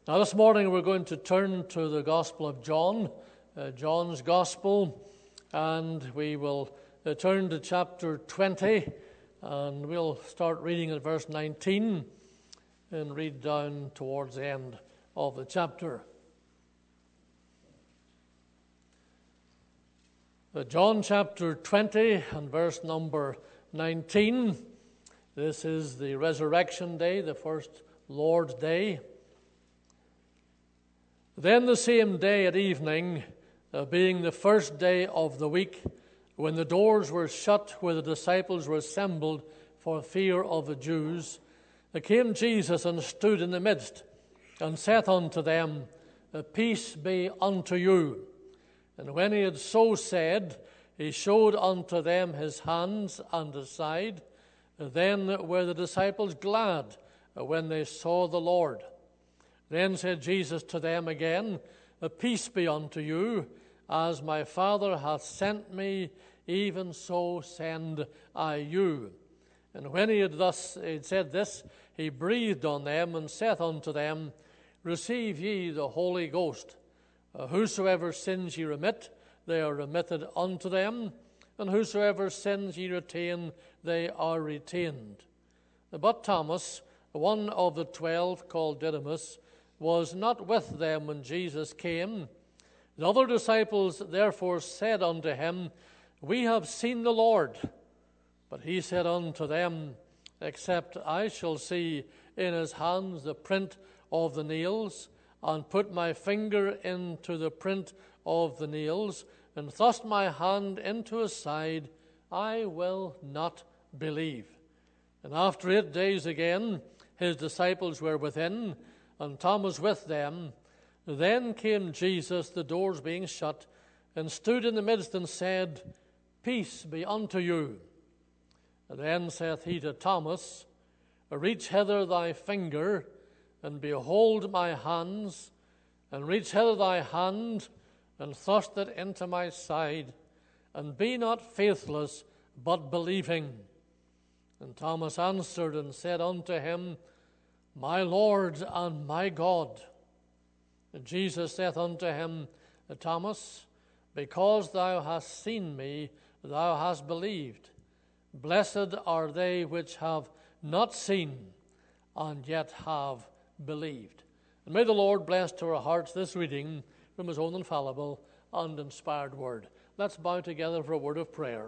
Now this morning we're going to turn to the Gospel of John, John's Gospel, and we will turn to chapter 20, and we'll start reading at verse 19 and read down towards the end of the chapter. John chapter 20 and verse number 19. This is the resurrection day, the first Lord's Day. Then the same day at evening, being the first day of the week, when the doors were shut where the disciples were assembled for fear of the Jews, there came Jesus and stood in the midst, and saith unto them, Peace be unto you. And when he had so said, he showed unto them his hands and his side. Then were the disciples glad when they saw the Lord. Then said Jesus to them again, Peace be unto you. As my Father hath sent me, even so send I you. And when he had said this, he breathed on them, and saith unto them, Receive ye the Holy Ghost. Whosoever sins ye remit, they are remitted unto them, and whosoever sins ye retain, they are retained. But Thomas, one of the 12, called Didymus, was not with them when Jesus came. The other disciples therefore said unto him, We have seen the Lord. But he said unto them, Except I shall see in his hands the print of the nails, and put my finger into the print of the nails, and thrust my hand into his side, I will not believe. And after 8 days again, his disciples were within, and Thomas with them. Then came Jesus, the doors being shut, and stood in the midst, and said, Peace be unto you. And then saith he to Thomas, Reach hither thy finger, and behold my hands, and reach hither thy hand, and thrust it into my side, and be not faithless, but believing. And Thomas answered and said unto him, My Lord and my God. And Jesus saith unto him, Thomas, because thou hast seen me, thou hast believed. Blessed are they which have not seen, and yet have believed. And may the Lord bless to our hearts this reading from his own infallible and inspired word. Let's bow together for a word of prayer.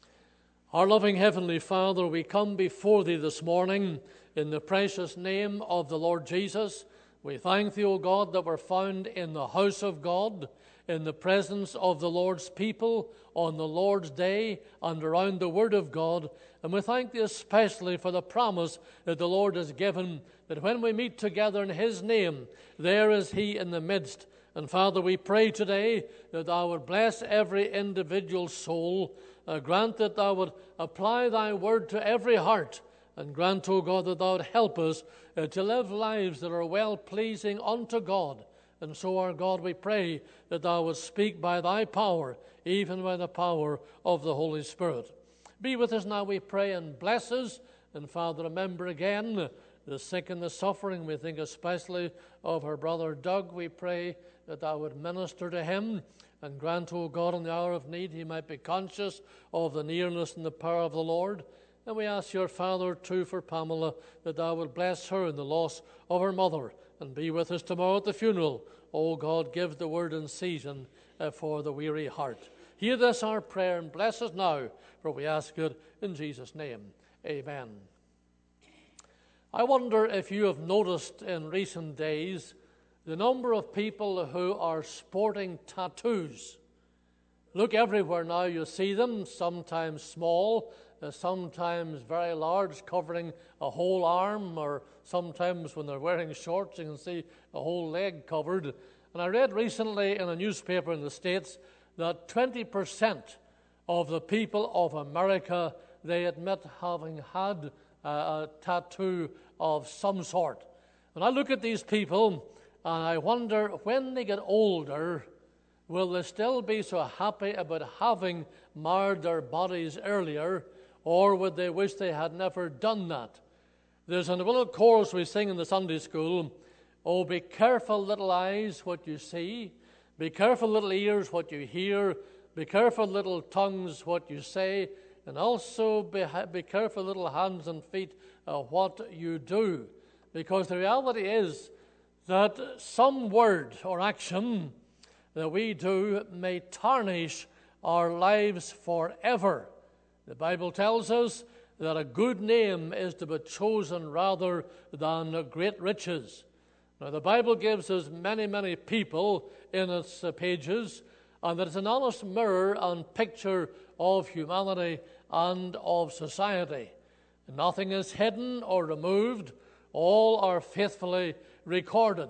Our loving Heavenly Father, we come before thee this morning in the precious name of the Lord Jesus. We thank thee, O God, that we're found in the house of God, in the presence of the Lord's people, on the Lord's day, and around the Word of God. And we thank thee especially for the promise that the Lord has given, that when we meet together in his name, there is he in the midst. And Father, we pray today that thou would bless every individual soul. Grant that thou would apply thy word to every heart. And grant, O God, that thou would help us to live lives that are well-pleasing unto God. And so, our God, we pray that thou would speak by thy power, even by the power of the Holy Spirit. Be with us now, we pray, and bless us. And Father, remember again the sick and the suffering. We think especially of our brother Doug. We pray that thou would minister to him, and grant, O God, in the hour of need he might be conscious of the nearness and the power of the Lord. And we ask your Father, too, for Pamela, that thou would bless her in the loss of her mother, and be with us tomorrow at the funeral. O God, give the word in season for the weary heart. Hear this our prayer, and bless us now, for we ask it in Jesus' name. Amen. I wonder if you have noticed in recent days the number of people who are sporting tattoos. Look everywhere now, you see them, sometimes small, sometimes very large, covering a whole arm, or sometimes when they're wearing shorts, you can see a whole leg covered. And I read recently in a newspaper in the States that 20% of the people of America, they admit having had a tattoo of some sort. And I look at these people, and I wonder, when they get older, will they still be so happy about having marred their bodies earlier, or would they wish they had never done that? There's a little chorus we sing in the Sunday school, Oh, be careful, little eyes, what you see. Be careful, little ears, what you hear. Be careful, little tongues, what you say. And also be careful, little hands and feet, what you do. Because the reality is that some word or action that we do may tarnish our lives forever. The Bible tells us that a good name is to be chosen rather than great riches. Now, the Bible gives us many, many people in its pages, and that it's an honest mirror and picture of humanity and of society. Nothing is hidden or removed. All are faithfully recorded.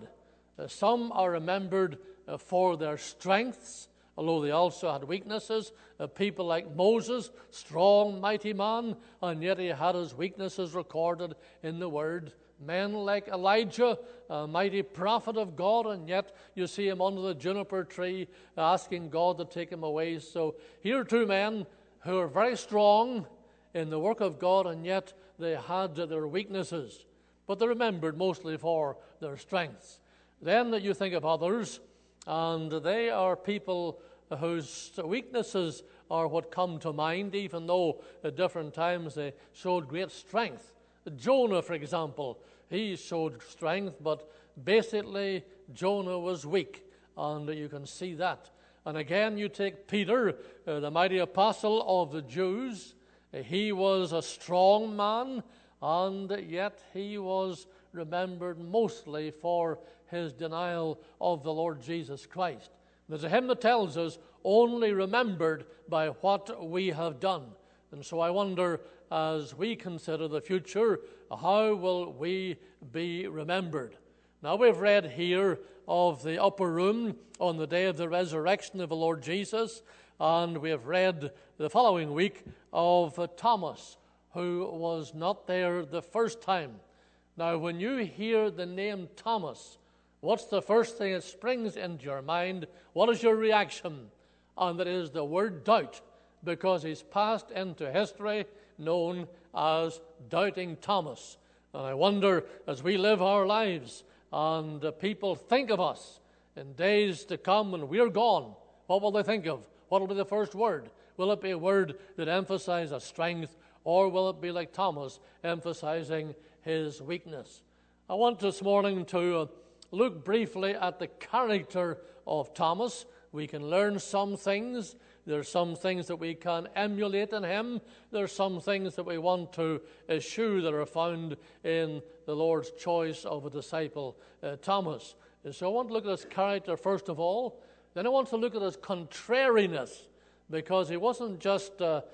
Some are remembered for their strengths, although they also had weaknesses. People like Moses, strong, mighty man, and yet he had his weaknesses recorded in the Word. Men like Elijah, a mighty prophet of God, and yet you see him under the juniper tree asking God to take him away. So here are two men who are very strong in the work of God, and yet they had their weaknesses. But they're remembered mostly for their strengths. Then you think of others, and they are people whose weaknesses are what come to mind, even though at different times they showed great strength. Jonah, for example, he showed strength, but basically Jonah was weak, and you can see that. And again, you take Peter, the mighty apostle of the Jews. He was a strong man, and yet he was remembered mostly for his denial of the Lord Jesus Christ. There's a hymn that tells us, only remembered by what we have done. And so I wonder, as we consider the future, how will we be remembered? Now, we've read here of the upper room on the day of the resurrection of the Lord Jesus, and we have read the following week of Thomas, who was not there the first time. Now, when you hear the name Thomas, what's the first thing that springs into your mind? What is your reaction? And that is the word doubt, because he's passed into history known as Doubting Thomas. And I wonder, as we live our lives and people think of us in days to come when we're gone, what will they think of? What will be the first word? Will it be a word that emphasizes strength, or will it be like Thomas, emphasizing his weakness? I want this morning to look briefly at the character of Thomas. We can learn some things. There's some things that we can emulate in him. There's some things that we want to eschew that are found in the Lord's choice of a disciple, Thomas. And so I want to look at his character first of all. Then I want to look at his contrariness, because he wasn't just a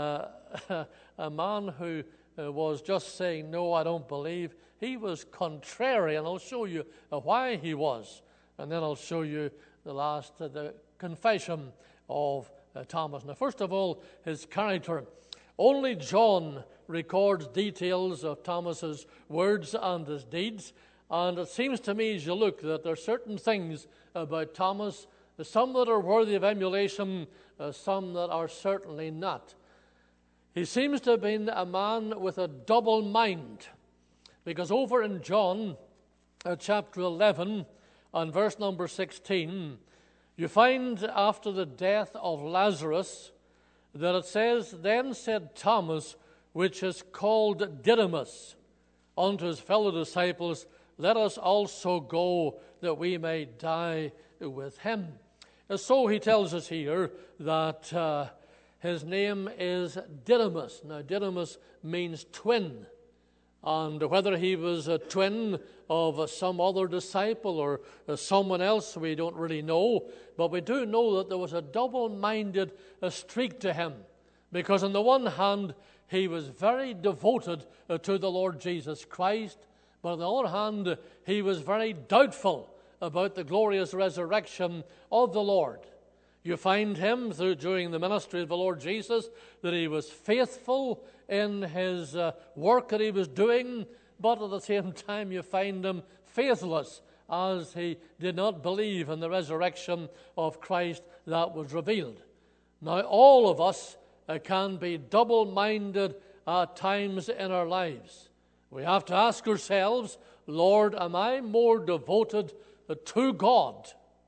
man who was just saying, no, I don't believe. He was contrary, and I'll show you why he was. And then I'll show you the confession of Thomas. Now, first of all, his character. Only John records details of Thomas's words and his deeds. And it seems to me, as you look, that there are certain things about Thomas, some that are worthy of emulation, some that are certainly not. He seems to have been a man with a double mind, because over in John chapter 11 and verse number 16, you find after the death of Lazarus that it says, Then said Thomas, which is called Didymus, unto his fellow disciples, Let us also go, that we may die with him. And so he tells us here that his name is Didymus. Now, Didymus means twin. And whether he was a twin of some other disciple or someone else, we don't really know. But we do know that there was a double-minded streak to him. Because on the one hand, he was very devoted to the Lord Jesus Christ. But on the other hand, he was very doubtful about the glorious resurrection of the Lord. You find him during the ministry of the Lord Jesus that he was faithful in his work that he was doing, but at the same time you find him faithless, as he did not believe in the resurrection of Christ that was revealed. Now, all of us can be double-minded at times in our lives. We have to ask ourselves, Lord, am I more devoted to God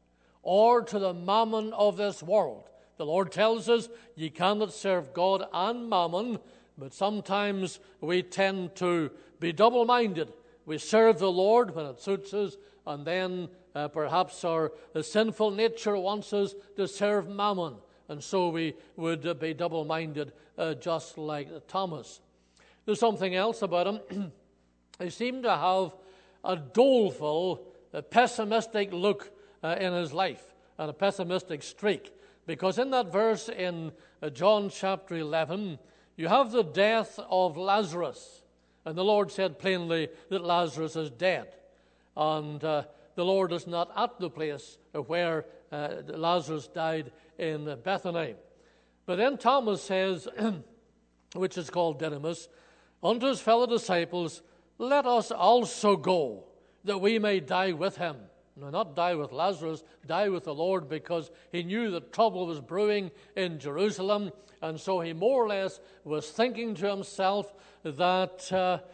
or to the mammon of this world? The Lord tells us ye cannot serve God and mammon, but sometimes we tend to be double-minded. We serve the Lord when it suits us, and then perhaps our sinful nature wants us to serve mammon, and so we would be double-minded, just like Thomas. There's something else about him. He seemed to have a doleful, pessimistic look in his life, and a pessimistic streak. Because in that verse in John chapter 11, you have the death of Lazarus. And the Lord said plainly that Lazarus is dead. And the Lord is not at the place where Lazarus died in Bethany. But then Thomas says, which is called Didymus, unto his fellow disciples, let us also go, that we may die with him. No, not die with Lazarus, die with the Lord, because he knew that trouble was brewing in Jerusalem, and so he more or less was thinking to himself that,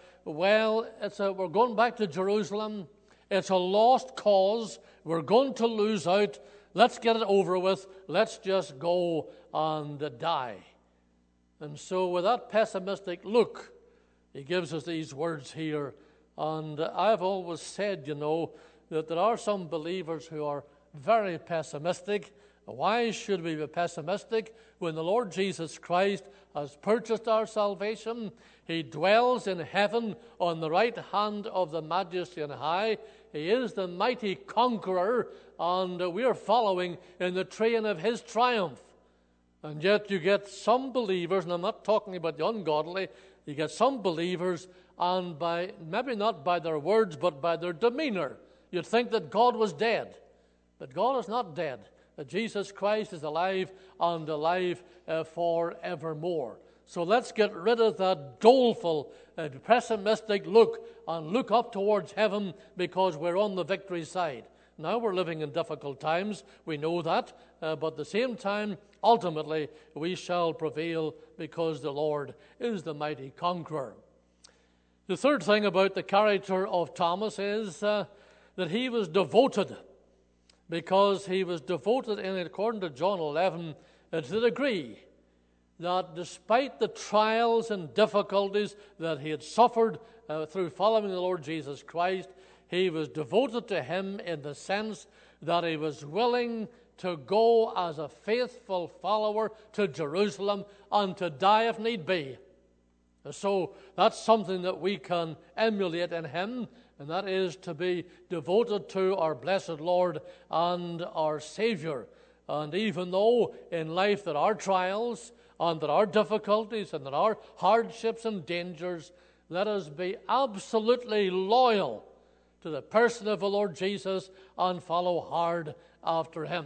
we're going back to Jerusalem, it's a lost cause, we're going to lose out, let's get it over with, let's just go and die. And so with that pessimistic look, he gives us these words here, and I've always said, that there are some believers who are very pessimistic. Why should we be pessimistic when the Lord Jesus Christ has purchased our salvation? He dwells in heaven on the right hand of the Majesty on high. He is the mighty conqueror, and we are following in the train of his triumph. And yet you get some believers, and I'm not talking about the ungodly, you get some believers, and by maybe not by their words, but by their demeanor, you'd think that God was dead. But God is not dead. That Jesus Christ is alive and alive forevermore. So let's get rid of that doleful, pessimistic look and look up towards heaven, because we're on the victory side. Now we're living in difficult times. We know that. But at the same time, ultimately, we shall prevail, because the Lord is the mighty conqueror. The third thing about the character of Thomas is that he was devoted, because he was devoted, according to John 11, to the degree that despite the trials and difficulties that he had suffered through following the Lord Jesus Christ, he was devoted to him in the sense that he was willing to go as a faithful follower to Jerusalem and to die if need be. So that's something that we can emulate in him, and that is to be devoted to our blessed Lord and our Savior. And even though in life there are trials and there are difficulties and there are hardships and dangers, let us be absolutely loyal to the person of the Lord Jesus and follow hard after him.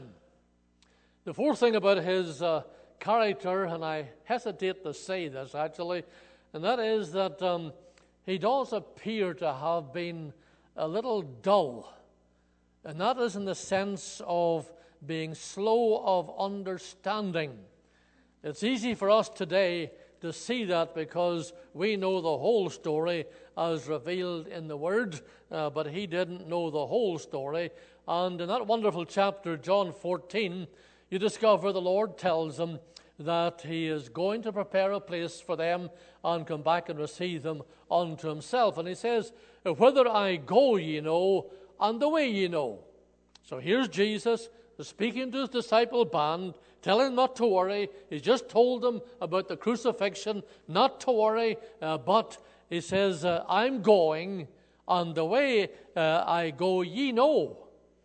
The fourth thing about his character, and I hesitate to say this actually, and that is that he does appear to have been a little dull. And that is in the sense of being slow of understanding. It's easy for us today to see that because we know the whole story as revealed in the Word, but he didn't know the whole story. And in that wonderful chapter, John 14, you discover the Lord tells him that he is going to prepare a place for them and come back and receive them unto himself. And he says, whither I go ye know, and the way ye know. So here's Jesus speaking to his disciple band, telling them not to worry. He's just told them about the crucifixion, not to worry, but he says, I'm going, and the way I go ye know,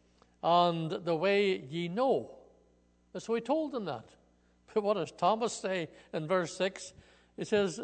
and the way ye know. So he told them that. But what does Thomas say in verse 6? He says,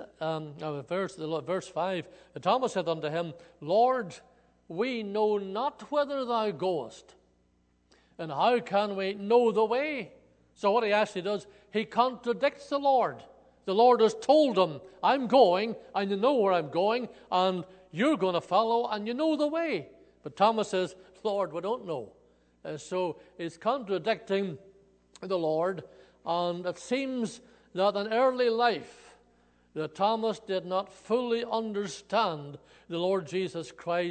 verse 5, Thomas said unto him, Lord, we know not whither thou goest, and how can we know the way? So what he actually does, he contradicts the Lord. The Lord has told him, I'm going, and you know where I'm going, and you're going to follow, and you know the way. But Thomas says, Lord, we don't know. So he's contradicting the Lord, and it seems that in early life, that Thomas did not fully understand the Lord Jesus Christ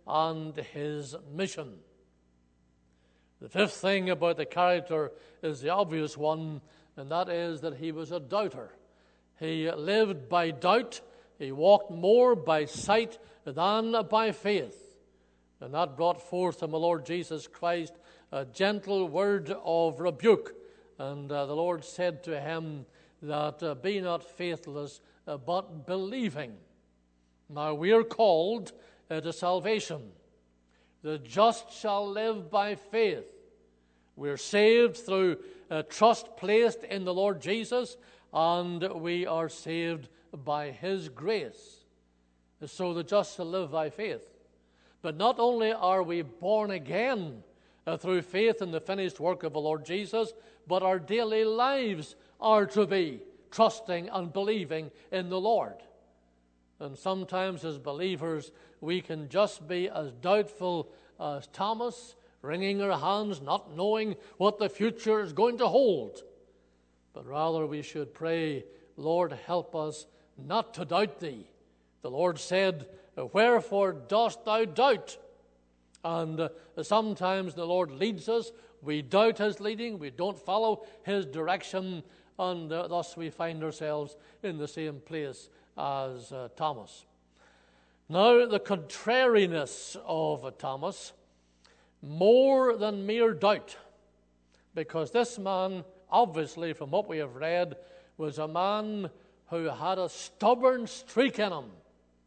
and his mission. The fifth thing about the character is the obvious one, and that is that he was a doubter. He lived by doubt. He walked more by sight than by faith. And that brought forth from the Lord Jesus Christ a gentle word of rebuke. And the Lord said to him that be not faithless, but believing. Now we are called to salvation. The just shall live by faith. We're saved through trust placed in the Lord Jesus, and we are saved by his grace. So the just shall live by faith. But not only are we born again through faith in the finished work of the Lord Jesus, but our daily lives are to be trusting and believing in the Lord. And sometimes as believers, we can just be as doubtful as Thomas, wringing our hands, not knowing what the future is going to hold. But rather we should pray, Lord, help us not to doubt thee. The Lord said, wherefore dost thou doubt? And sometimes the Lord leads us. We doubt his leading. We don't follow his direction. And thus we find ourselves in the same place as Thomas. Now, the contrariness of Thomas, more than mere doubt, because this man, obviously from what we have read, was a man who had a stubborn streak in him.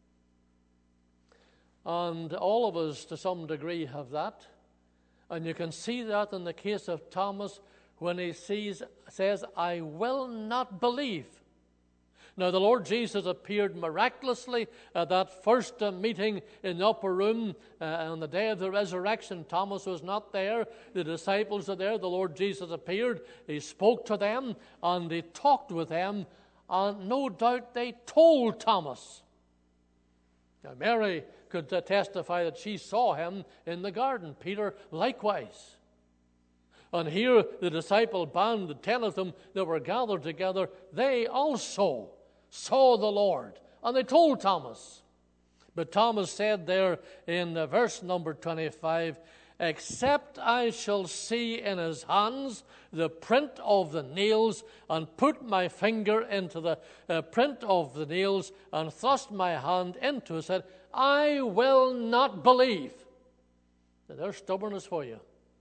And all of us, to some degree, have that. And you can see that in the case of Thomas when he says, I will not believe. Now, the Lord Jesus appeared miraculously at that first meeting in the upper room on the day of the resurrection. Thomas was not there. The disciples are there. The Lord Jesus appeared. He spoke to them and he talked with them. And no doubt they told Thomas. Now, Mary could testify that she saw him in the garden. Peter likewise. And here the disciple band, the 10 of them that were gathered together, they also saw the Lord. And they told Thomas. But Thomas said there in verse number 25, except I shall see in his hands the print of the nails, and put my finger into the print of the nails, and thrust my hand into his head, I will not believe. Now, there's stubbornness for you.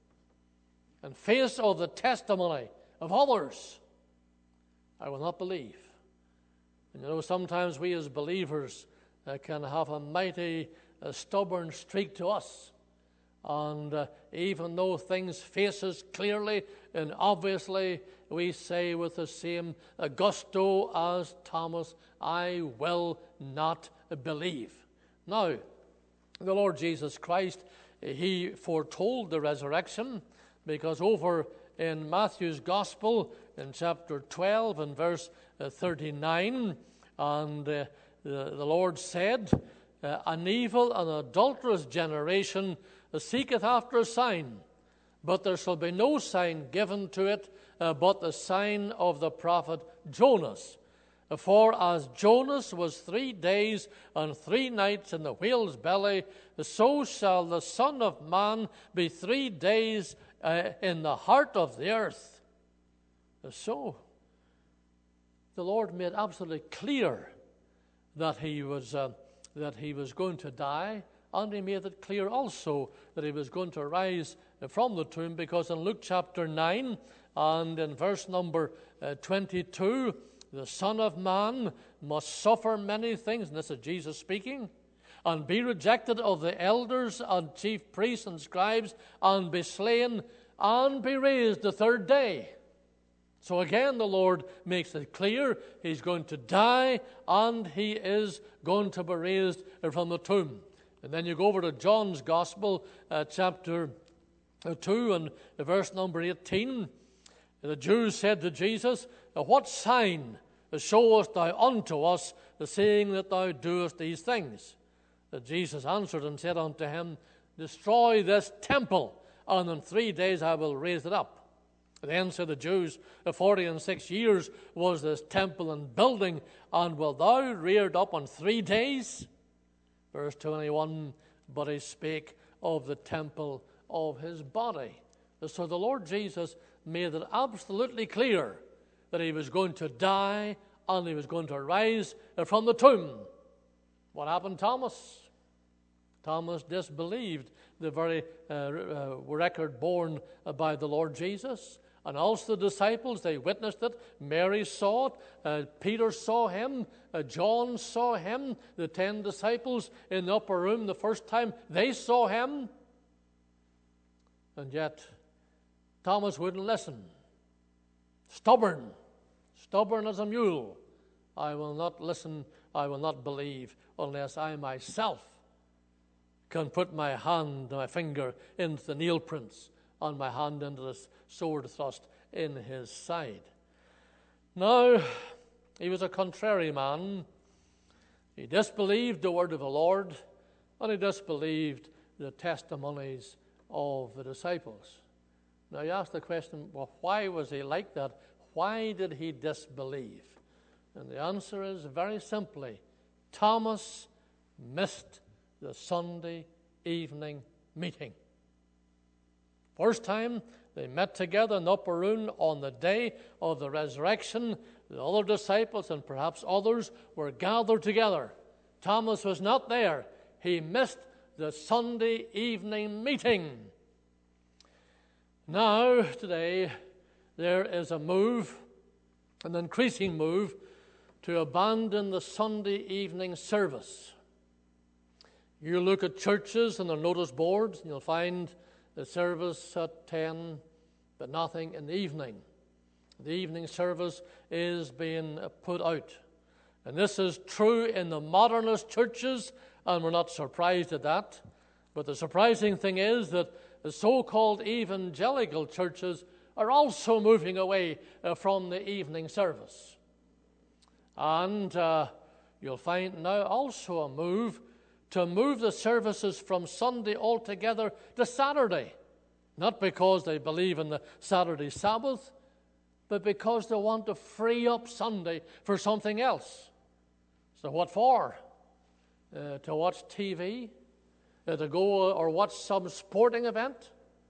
In face of the testimony of others, I will not believe. And you know, sometimes we as believers can have a mighty stubborn streak to us. And even though things face us clearly and obviously, we say with the same gusto as Thomas, I will not believe. Now, the Lord Jesus Christ, he foretold the resurrection, because over in Matthew's Gospel, in chapter 12 and verse 39, and the Lord said, an evil and adulterous generation seeketh after a sign, but there shall be no sign given to it but the sign of the prophet Jonas. For as Jonas was 3 days and 3 nights in the whale's belly, so shall the Son of Man be 3 days in the heart of the earth. So, the Lord made absolutely clear that he was going to die, and he made it clear also that he was going to rise from the tomb, because in Luke chapter 9 and in verse number 22, the Son of Man must suffer many things, and this is Jesus speaking, and be rejected of the elders and chief priests and scribes, and be slain, and be raised the third day. So again, the Lord makes it clear he's going to die, and he is going to be raised from the tomb. And then you go over to John's Gospel, chapter 2 and verse number 18. The Jews said to Jesus, what sign showest thou unto us, seeing that thou doest these things? Jesus answered and said unto him, destroy this temple, and in 3 days I will raise it up. Then said the Jews, 46 years was this temple in building, and wilt thou rear it up in 3 days? Verse 21, but he spake of the temple of his body. So the Lord Jesus made it absolutely clear that he was going to die and he was going to rise from the tomb. What happened, Thomas? Thomas disbelieved the very record borne by the Lord Jesus. And also the disciples, they witnessed it. Mary saw it. Peter saw him. John saw him. The 10 disciples in the upper room the first time, they saw him. And yet, Thomas wouldn't listen. Stubborn as a mule. I will not listen, I will not believe, unless I myself can put my hand, my finger into the nail prints, and my hand into the sword thrust in his side. Now, he was a contrary man. He disbelieved the word of the Lord, and he disbelieved the testimonies of the disciples. Now, you ask the question, well, why was he like that? Why did he disbelieve? And the answer is very simply, Thomas missed the Sunday evening meeting. First time they met together in the upper room on the day of the resurrection, the other disciples and perhaps others were gathered together. Thomas was not there. He missed the Sunday evening meeting. Now, today, there is a move, an increasing move, to abandon the Sunday evening service. You look at churches and their notice boards, and you'll find the service at 10, but nothing in the evening. The evening service is being put out. And this is true in the modernist churches, and we're not surprised at that. But the surprising thing is that the so-called evangelical churches are also moving away from the evening service. And you'll find now also a move to move the services from Sunday altogether to Saturday. Not because they believe in the Saturday Sabbath, but because they want to free up Sunday for something else. So what for? To watch TV? To go or watch some sporting event?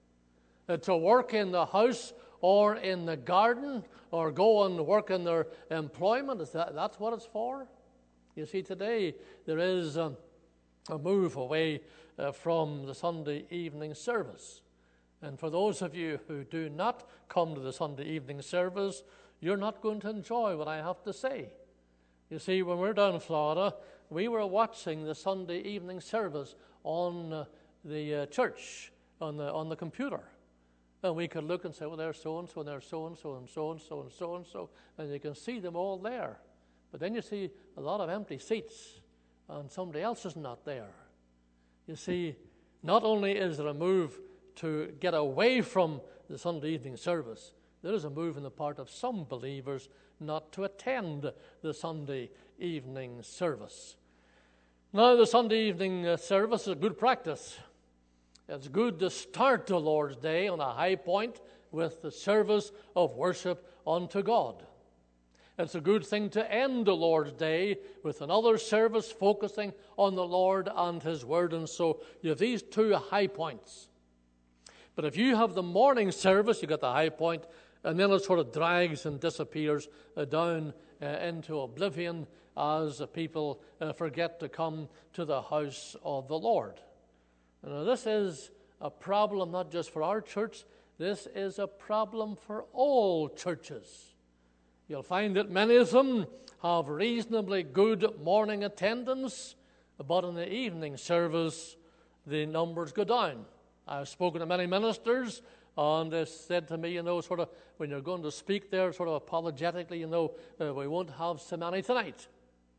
To work in the house or in the garden? Or go and work in their employment? That's what it's for? You see, today there is a move away from the Sunday evening service. And for those of you who do not come to the Sunday evening service, you're not going to enjoy what I have to say. You see, when we were down in Florida, we were watching the Sunday evening service on the church, on the computer. And we could look and say, well, there's so-and-so, and there's so-and-so, and so-and-so, and so-and-so, and you can see them all there. But then you see a lot of empty seats, and somebody else is not there. You see, not only is there a move to get away from the Sunday evening service, there is a move on the part of some believers not to attend the Sunday evening service. Now, the Sunday evening service is a good practice. It's good to start the Lord's Day on a high point with the service of worship unto God. It's a good thing to end the Lord's Day with another service focusing on the Lord and His Word. And so you have these two high points. But if you have the morning service, you got the high point, and then it sort of drags and disappears down into oblivion as people forget to come to the house of the Lord. Now, this is a problem not just for our church, this is a problem for all churches. You'll find that many of them have reasonably good morning attendance, but in the evening service, the numbers go down. I've spoken to many ministers, and they said to me, sort of, when you're going to speak there, sort of apologetically, we won't have so many tonight,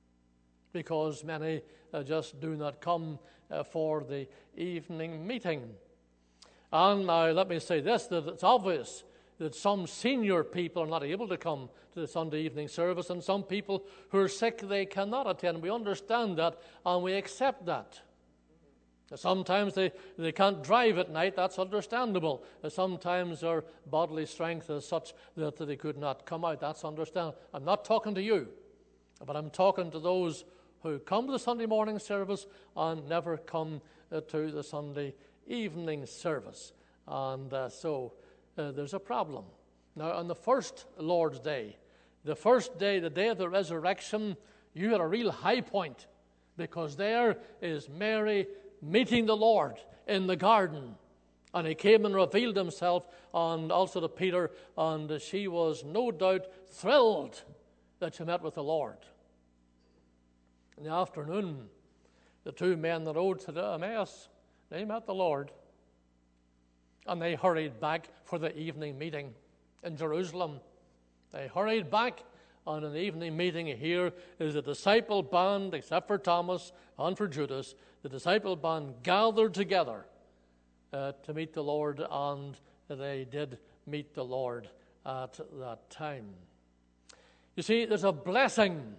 because many just do not come for the evening meeting. And now let me say this, that it's obvious that some senior people are not able to come to the Sunday evening service, and some people who are sick, they cannot attend. We understand that, and we accept that. Sometimes they can't drive at night, that's understandable. Sometimes their bodily strength is such that they could not come out, that's understandable. I'm not talking to you, but I'm talking to those who come to the Sunday morning service and never come to the Sunday evening service. And so there's a problem. Now, on the first Lord's Day, the first day, the day of the resurrection, you had a real high point, because there is Mary meeting the Lord in the garden. And he came and revealed himself, and also to Peter, and she was no doubt thrilled that she met with the Lord. In the afternoon, the two men that rode to the Emmaus, they met the Lord, and they hurried back for the evening meeting in Jerusalem. They hurried back, and in the evening meeting here is the disciple band, except for Thomas and for Judas, the disciple band gathered together to meet the Lord, and they did meet the Lord at that time. You see, there's a blessing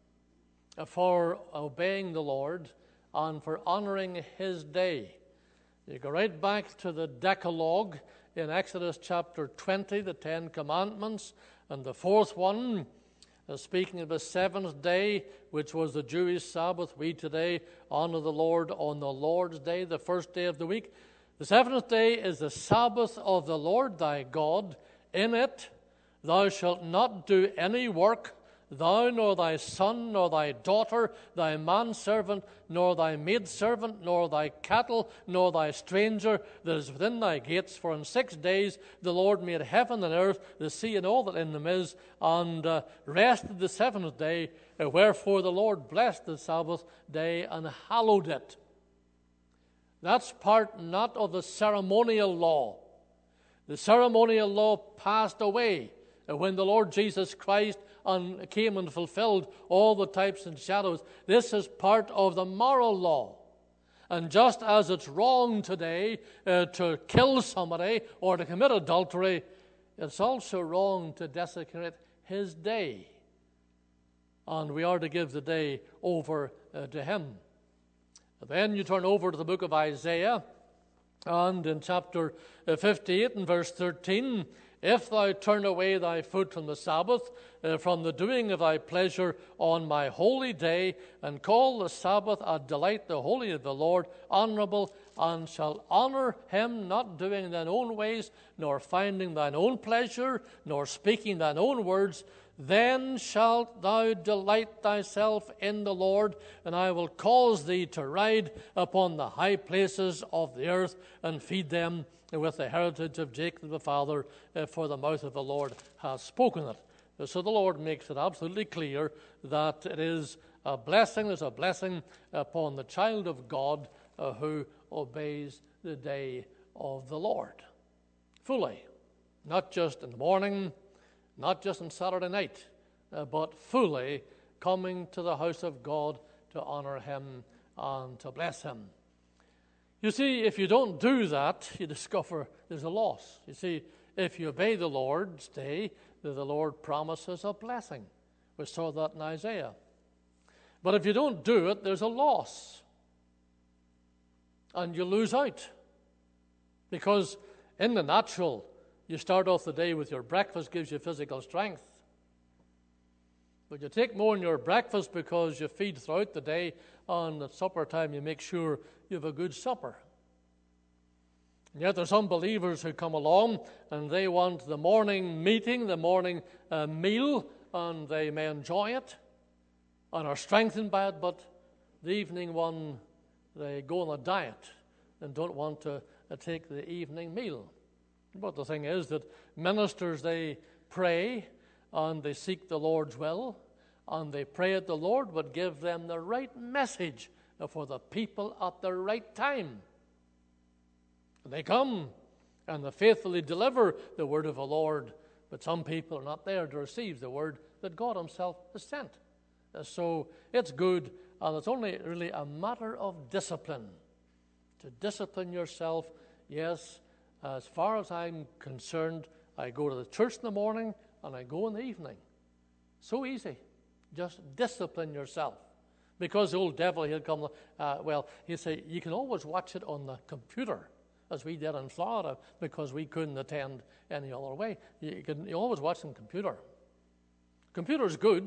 for obeying the Lord and for honoring his day. You go right back to the Decalogue in Exodus chapter 20, the 10 Commandments, and the fourth one, speaking of the seventh day, which was the Jewish Sabbath. We today honor the Lord on the Lord's Day, the first day of the week. The seventh day is the Sabbath of the Lord thy God. In it thou shalt not do any work, thou nor thy son, nor thy daughter, thy manservant, nor thy maidservant, nor thy cattle, nor thy stranger that is within thy gates. For in 6 days the Lord made heaven and earth, the sea and all that in them is, and rested the seventh day. Wherefore the Lord blessed the Sabbath day and hallowed it. That's part not of the ceremonial law. The ceremonial law passed away when the Lord Jesus Christ came and fulfilled all the types and shadows. This is part of the moral law. And just as it's wrong today to kill somebody or to commit adultery, it's also wrong to desecrate his day. And we are to give the day over to him. Then you turn over to the book of Isaiah, and in chapter 58 and verse 13, if thou turn away thy foot from the Sabbath, from the doing of thy pleasure on my holy day, and call the Sabbath a delight, the holy of the Lord, honorable, and shall honor him, not doing thine own ways, nor finding thine own pleasure, nor speaking thine own words, then shalt thou delight thyself in the Lord, and I will cause thee to ride upon the high places of the earth, and feed them with the heritage of Jacob the father, for the mouth of the Lord has spoken it. So the Lord makes it absolutely clear that it is a blessing. There's a blessing upon the child of God who obeys the day of the Lord fully, not just in the morning, not just on Saturday night, but fully coming to the house of God to honor him and to bless him. You see, if you don't do that, you discover there's a loss. You see, if you obey the Lord's day, the Lord promises a blessing. We saw that in Isaiah. But if you don't do it, there's a loss. And you lose out. Because in the natural, you start off the day with your breakfast, gives you physical strength. But you take more in your breakfast because you feed throughout the day, and at supper time you make sure you have a good supper. And yet there's some believers who come along and they want the morning meeting, the morning meal, and they may enjoy it and are strengthened by it, but the evening one, they go on a diet and don't want to take the evening meal. But the thing is that ministers, they pray and they seek the Lord's will, and they pray that the Lord would give them the right message for the people at the right time. And they come and they faithfully deliver the word of the Lord, but some people are not there to receive the word that God himself has sent. So it's good, and it's only really a matter of discipline. To discipline yourself, yes. As far as I'm concerned, I go to the church in the morning and I go in the evening. So easy. Just discipline yourself. Because the old devil, he'll come, he'll say, you can always watch it on the computer, as we did in Florida, because we couldn't attend any other way. You always watch on computer. Computer's good,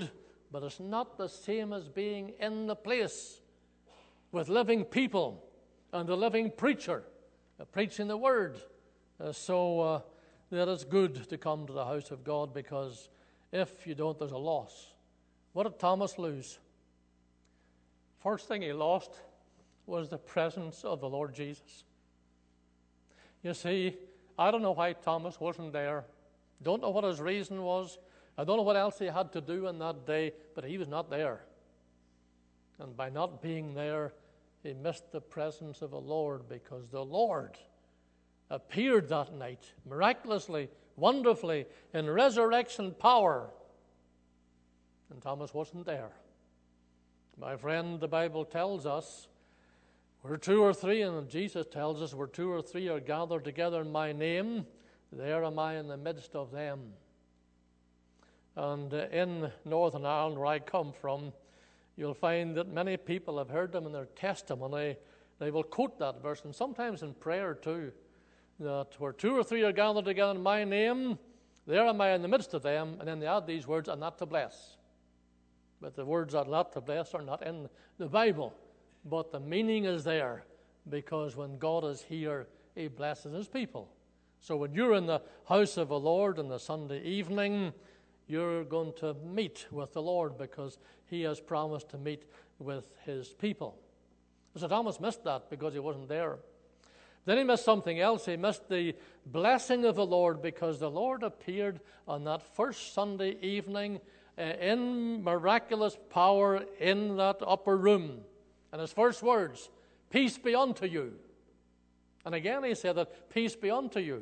but it's not the same as being in the place with living people and the living preacher preaching the word. So that it's good to come to the house of God, because if you don't, there's a loss. What did Thomas lose? First thing he lost was the presence of the Lord Jesus. You see, I don't know why Thomas wasn't there. Don't know what his reason was. I don't know what else he had to do on that day, but he was not there. And by not being there, he missed the presence of the Lord, because the Lord appeared that night miraculously, wonderfully, in resurrection power. And Thomas wasn't there. My friend, the Bible tells us, where two or three, and Jesus tells us, where two or three are gathered together in my name, there am I in the midst of them. And in Northern Ireland, where I come from, you'll find that many people have heard them in their testimony. They will quote that verse, and sometimes in prayer too, that where two or three are gathered together in my name, there am I in the midst of them. And then they add these words, and not to bless. But the words are not to bless are not in the Bible. But the meaning is there, because when God is here, he blesses his people. So when you're in the house of the Lord on the Sunday evening, you're going to meet with the Lord, because he has promised to meet with his people. So Thomas missed that because he wasn't there. Then he missed something else. He missed the blessing of the Lord, because the Lord appeared on that first Sunday evening in miraculous power in that upper room. And his first words, peace be unto you. And again he said that, peace be unto you.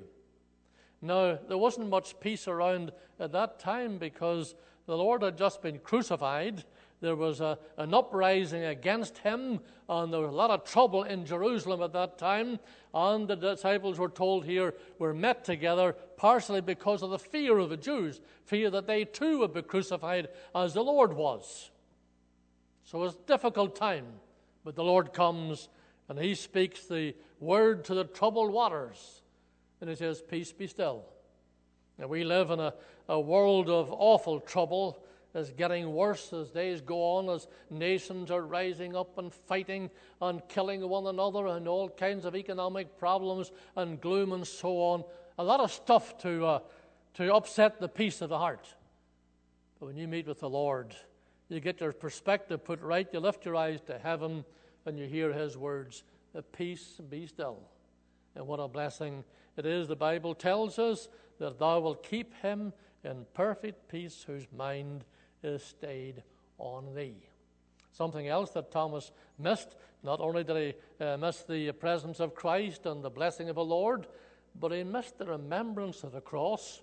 Now, there wasn't much peace around at that time, because the Lord had just been crucified. There was an uprising against him, and there was a lot of trouble in Jerusalem at that time. And the disciples were told here were met together partially because of the fear of the Jews, fear that they too would be crucified as the Lord was. So it was a difficult time, but the Lord comes and he speaks the word to the troubled waters, and he says, peace be still. Now, we live in a world of awful trouble. Is getting worse as days go on, as nations are rising up and fighting and killing one another, and all kinds of economic problems and gloom and so on. A lot of stuff to upset the peace of the heart. But when you meet with the Lord, you get your perspective put right. You lift your eyes to heaven and you hear his words, peace be still. And what a blessing it is. The Bible tells us that thou wilt keep him in perfect peace whose mind is stayed on thee. Something else that Thomas missed, not only did he miss the presence of Christ and the blessing of the Lord, but he missed the remembrance of the cross,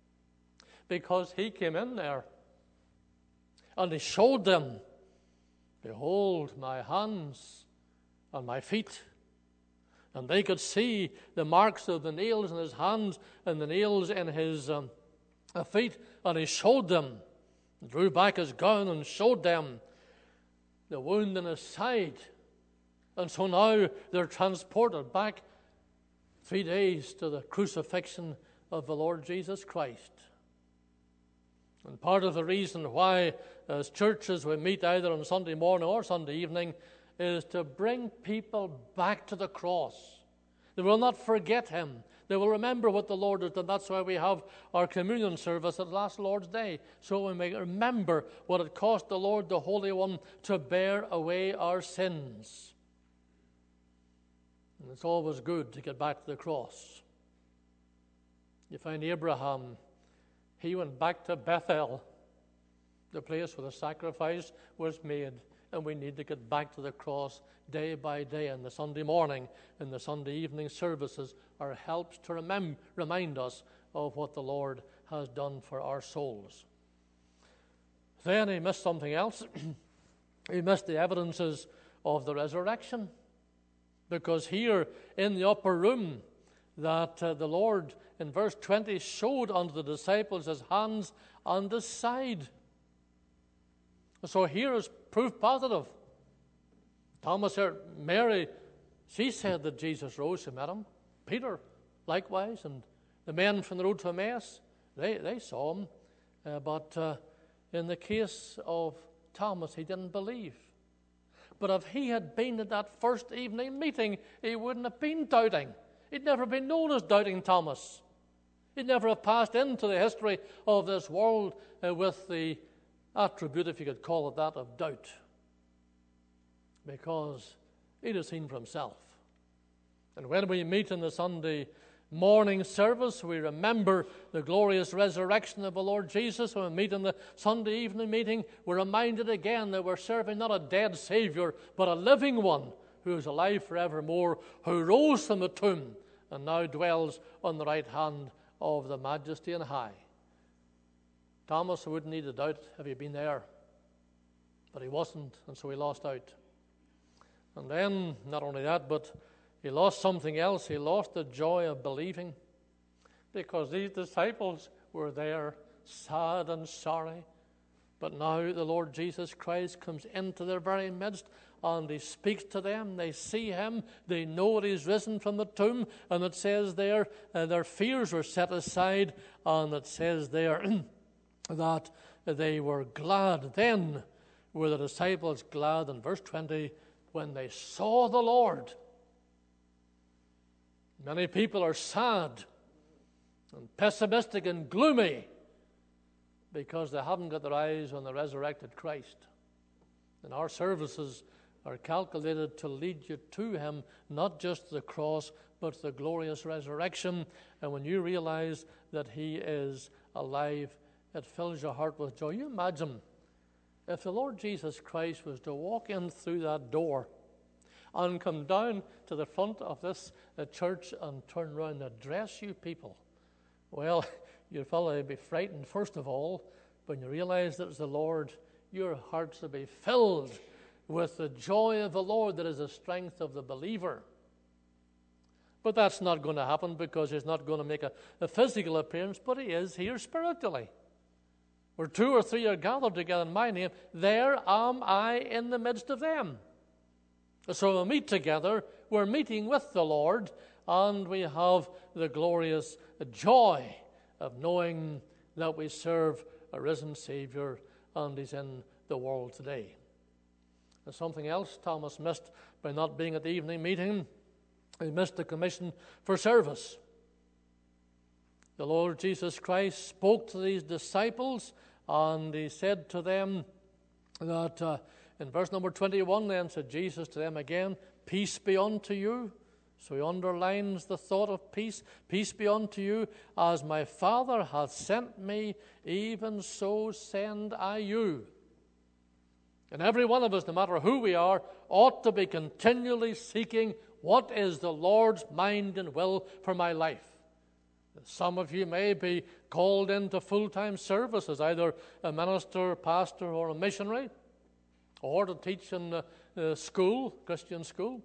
because he came in there and he showed them, behold my hands and my feet. And they could see the marks of the nails in his hands and the nails in his feet, and he showed them, drew back his gown and showed them the wound in his side. And so now they're transported back 3 days to the crucifixion of the Lord Jesus Christ. And part of the reason why as churches we meet either on Sunday morning or Sunday evening is to bring people back to the cross. They will not forget him. They will remember what the Lord has done. That's why we have our communion service at last Lord's Day, so we may remember what it cost the Lord, the Holy One, to bear away our sins. And it's always good to get back to the cross. You find Abraham, he went back to Bethel, the place where the sacrifice was made. And we need to get back to the cross day by day. And the Sunday morning and the Sunday evening services are helps to remind us of what the Lord has done for our souls. Then he missed something else. He missed the evidences of the resurrection. Because here in the upper room that the Lord in verse 20 showed unto the disciples his hands and his side. So here is proof positive. Thomas heard Mary, she said that Jesus rose. She met him. Peter, likewise, and the men from the road to Emmaus, they saw him. But in the case of Thomas, he didn't believe. But if he had been at that first evening meeting, he wouldn't have been doubting. He'd never been known as Doubting Thomas. He'd never have passed into the history of this world with the attribute, if you could call it that, of doubt. Because he'd have seen for himself. And when we meet in the Sunday morning service, we remember the glorious resurrection of the Lord Jesus. When we meet in the Sunday evening meeting, we're reminded again that we're serving not a dead Savior, but a living one who is alive forevermore, who rose from the tomb and now dwells on the right hand of the Majesty on high. Thomas wouldn't need a doubt if he'd been there, but he wasn't, and so he lost out. And then, not only that, but he lost something else. He lost the joy of believing, because these disciples were there, sad and sorry. But now the Lord Jesus Christ comes into their very midst, and he speaks to them. They see him. They know that he's risen from the tomb. And it says there, their fears were set aside. And it says there that they were glad. Then were the disciples glad, in verse 20, when they saw the Lord. Many people are sad and pessimistic and gloomy because they haven't got their eyes on the resurrected Christ. And our services are calculated to lead you to him, not just the cross, but the glorious resurrection. And when you realize that he is alive, it fills your heart with joy. You imagine if the Lord Jesus Christ was to walk in through that door and come down to the front of this church and turn around and address you people. Well, you'd probably be frightened first of all. When you realize that it's the Lord, your hearts will be filled with the joy of the Lord that is the strength of the believer. But that's not going to happen, because he's not going to make a physical appearance, but he is here spiritually. Where 2 or 3 are gathered together in my name, there am I in the midst of them. So we meet together, we're meeting with the Lord, and we have the glorious joy of knowing that we serve a risen Savior, and he's in the world today. And something else Thomas missed by not being at the evening meeting. He missed the commission for service. The Lord Jesus Christ spoke to these disciples, and he said to them that in verse number 21, then said Jesus to them again, peace be unto you. So he underlines the thought of peace. Peace be unto you. As my Father hath sent me, even so send I you. And every one of us, no matter who we are, ought to be continually seeking what is the Lord's mind and will for my life. Some of you may be called into full-time service as either a minister, pastor, or a missionary, or to teach in school, Christian school.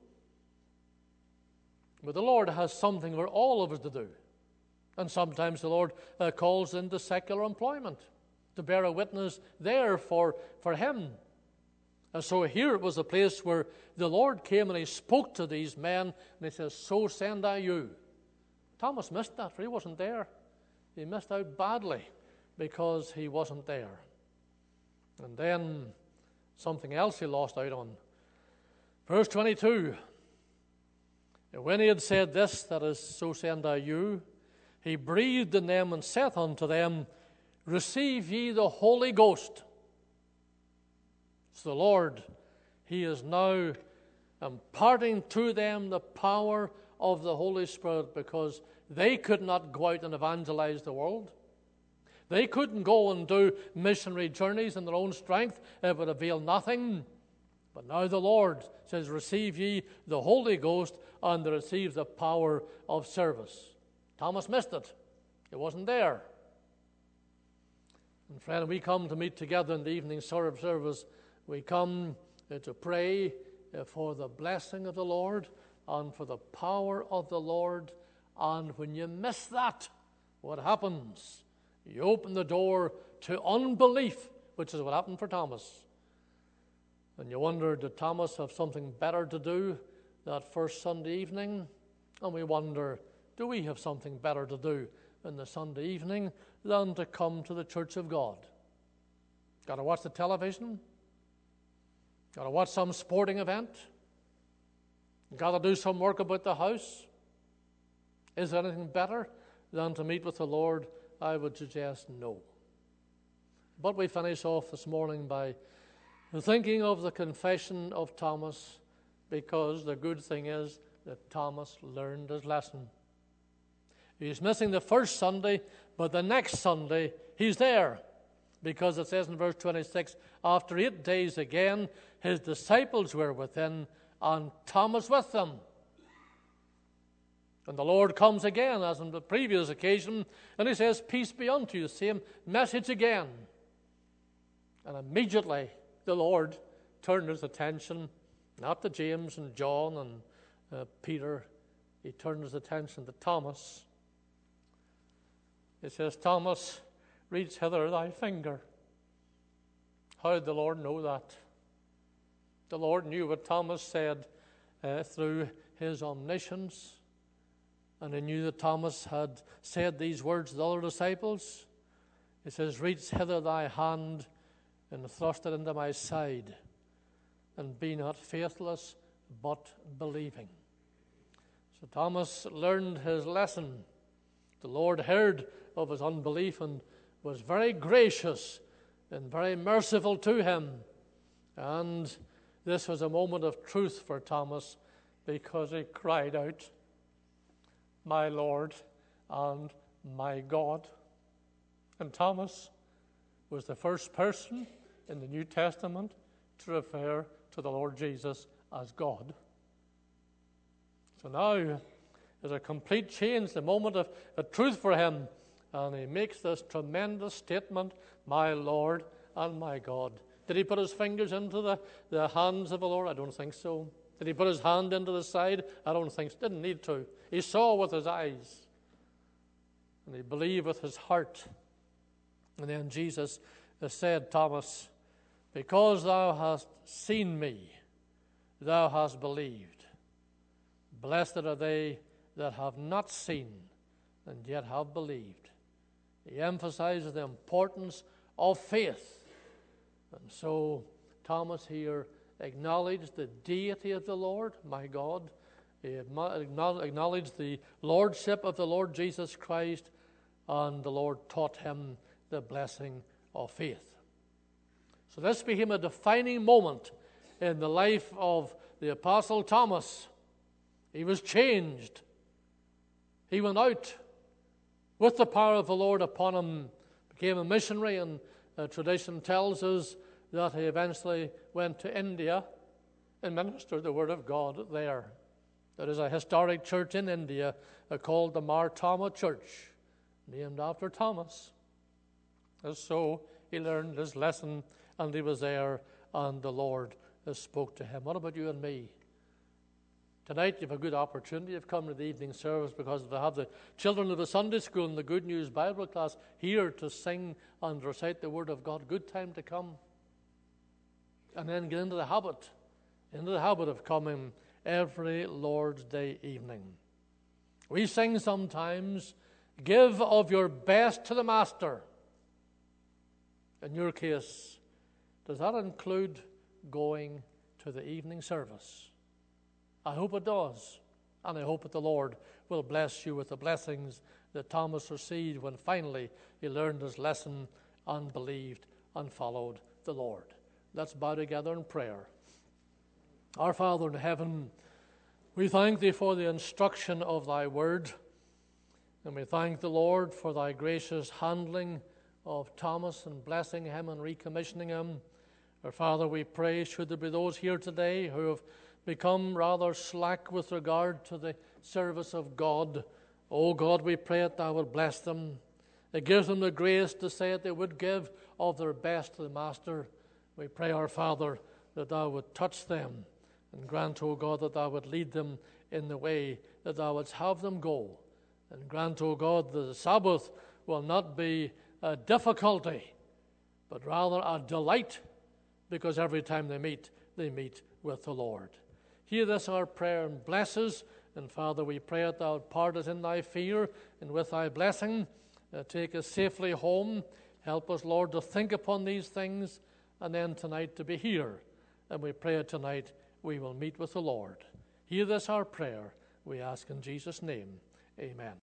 But the Lord has something for all of us to do. And sometimes the Lord calls into secular employment to bear a witness there for him. And so here it was a place where the Lord came and he spoke to these men, and he says, so send I you. Thomas missed that, for he wasn't there. He missed out badly because he wasn't there. And then something else he lost out on. Verse 22. When he had said this, that is, so send I you, he breathed in them and saith unto them, receive ye the Holy Ghost. So the Lord, he is now imparting to them the power of the Holy Spirit, because they could not go out and evangelize the world. They couldn't go and do missionary journeys in their own strength. It would avail nothing. But now the Lord says, receive ye the Holy Ghost, and receive the power of service. Thomas missed it. It wasn't there. And friend, we come to meet together in the evening service. We come to pray for the blessing of the Lord and for the power of the Lord. And when you miss that, what happens? You open the door to unbelief, which is what happened for Thomas. And you wonder, did Thomas have something better to do that first Sunday evening? And we wonder, do we have something better to do in the Sunday evening than to come to the church of God? Got to watch the television? Got to watch some sporting event? Got to do some work about the house? Is there anything better than to meet with the Lord? I would suggest no. But we finish off this morning by thinking of the confession of Thomas, because the good thing is that Thomas learned his lesson. He's missing the first Sunday, but the next Sunday he's there, because it says in verse 26, after 8 days again, his disciples were within, and Thomas with them. And the Lord comes again, as on the previous occasion, and he says, peace be unto you. Same message again. And immediately the Lord turned his attention, not to James and John and Peter. He turned his attention to Thomas. He says, Thomas, reach hither thy finger. How did the Lord know that? The Lord knew what Thomas said through his omniscience. And he knew that Thomas had said these words to the other disciples. He says, reach hither thy hand and thrust it into my side, and be not faithless, but believing. So Thomas learned his lesson. The Lord heard of his unbelief and was very gracious and very merciful to him. And this was a moment of truth for Thomas, because he cried out, my Lord and my God. And Thomas was the first person in the New Testament to refer to the Lord Jesus as God. So now there's a complete change, the moment of truth for him. And he makes this tremendous statement, my Lord and my God. Did he put his fingers into the hands of the Lord? I don't think so. Did he put his hand into the side? I don't think so. Didn't need to. He saw with his eyes. And he believed with his heart. And then Jesus said, Thomas, because thou hast seen me, thou hast believed. Blessed are they that have not seen and yet have believed. He emphasizes the importance of faith. And so Thomas here acknowledged the deity of the Lord, my God. He acknowledged the lordship of the Lord Jesus Christ, and the Lord taught him the blessing of faith. So this became a defining moment in the life of the Apostle Thomas. He was changed. He went out with the power of the Lord upon him, became a missionary, and tradition tells us that he eventually went to India and ministered the Word of God there. There is a historic church in India called the Mar Thoma Church, named after Thomas. And so he learned his lesson, and he was there, and the Lord spoke to him. What about you and me? Tonight you have a good opportunity. You've come to the evening service because they have the children of the Sunday school and the Good News Bible class here to sing and recite the Word of God. Good time to come. And then get into the habit of coming every Lord's Day evening. We sing sometimes, give of your best to the Master. In your case, does that include going to the evening service? I hope it does. And I hope that the Lord will bless you with the blessings that Thomas received when finally he learned his lesson and believed and followed the Lord. Let's bow together in prayer. Our Father in heaven, we thank Thee for the instruction of Thy word, and we thank the Lord for Thy gracious handling of Thomas and blessing him and recommissioning him. Our Father, we pray, should there be those here today who have become rather slack with regard to the service of God, oh God, we pray that Thou would bless them. It gives them the grace to say that they would give of their best to the Master. We pray, our Father, that Thou would touch them and grant, O God, that Thou would lead them in the way that Thou wouldst have them go. And grant, O God, that the Sabbath will not be a difficulty, but rather a delight, because every time they meet with the Lord. Hear this our prayer and bless us. And Father, we pray that Thou would part us in Thy fear and with Thy blessing. Take us safely home. Help us, Lord, to think upon these things, and then tonight to be here. And we pray tonight we will meet with the Lord. Hear this our prayer, we ask in Jesus' name. Amen.